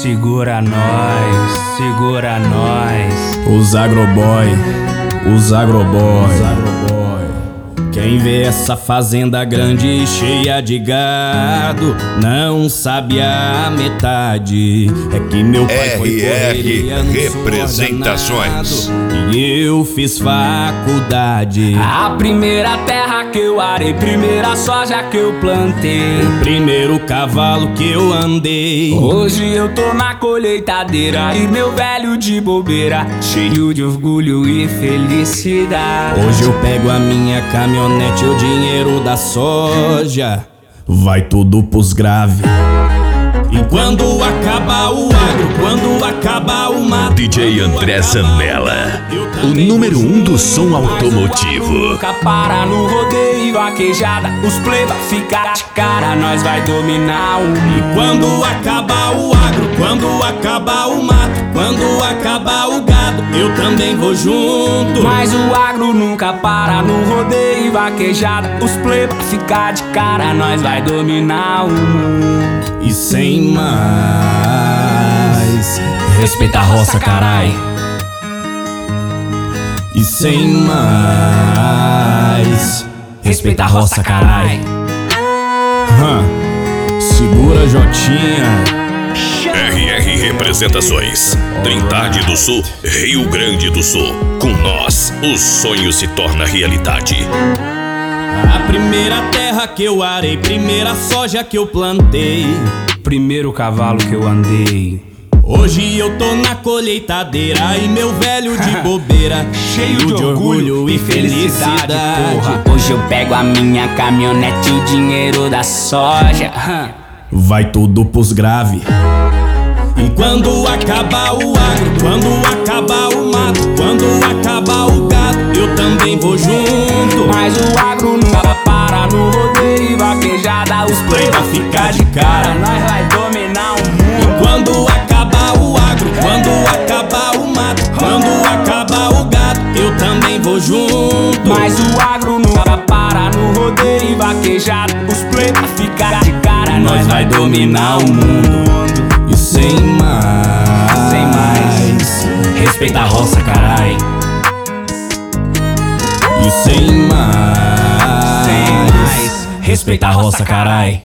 Segura nós, segura nós. Os agroboy. Quem vê essa fazenda grande e cheia de gado não sabe a metade. É que meu pai foi correria no Representações. e eu fiz faculdade. A primeira terra que eu arei, primeira soja que eu plantei, O primeiro cavalo que eu andei. hoje eu tô na colheitadeira e meu velho de bobeira, cheio de orgulho e felicidade. Hoje eu pego a minha caminhonete, o dinheiro da soja vai tudo pros grave. E quando acabar o agro, quando acabar o mato, DJ André Zanella, o número 1 do som automotivo. Nunca para no rodeio, vaquejada, os pleba fica de cara, nós vai dominar o mundo. E quando acabar o agro, quando acabar o mato, quando acabar o gado, eu também vou junto. Mas o agro nunca para no rodeio, vaquejada, os pleba fica de cara, nós vai dominar o mundo. E sem mais, Respeita a roça, carai. e sem mais, Respeita a roça, carai. Segura, Jotinha. RR Representações, Trindade do Sul, Rio Grande do Sul. Com nós, o sonho se torna realidade. A primeira terra que eu arei, primeira soja que eu plantei, Primeiro cavalo que eu andei, hoje eu tô na colheitadeira e meu velho de bobeira, cheio de orgulho e felicidade. porra. Hoje eu pego a minha caminhonete, o dinheiro da soja, Vai tudo pros grave. E quando acabar o agro, quando acabar o mato, quando acabar o gado, eu também vou junto. Mas o agro nunca para no rodeio, vaquejada, os play vai ficar de cara, nós vai dominar o mundo. E quando acabar o agro, quando acabar o mato, quando acabar o gado, eu também vou junto. Mas o agro nunca para no rodeio, vaquejada, os play vai ficar de cara, nós vai dominar o mundo. E sem mais, Respeita a roça, carai. e sem mais, Respeita a roça, carai.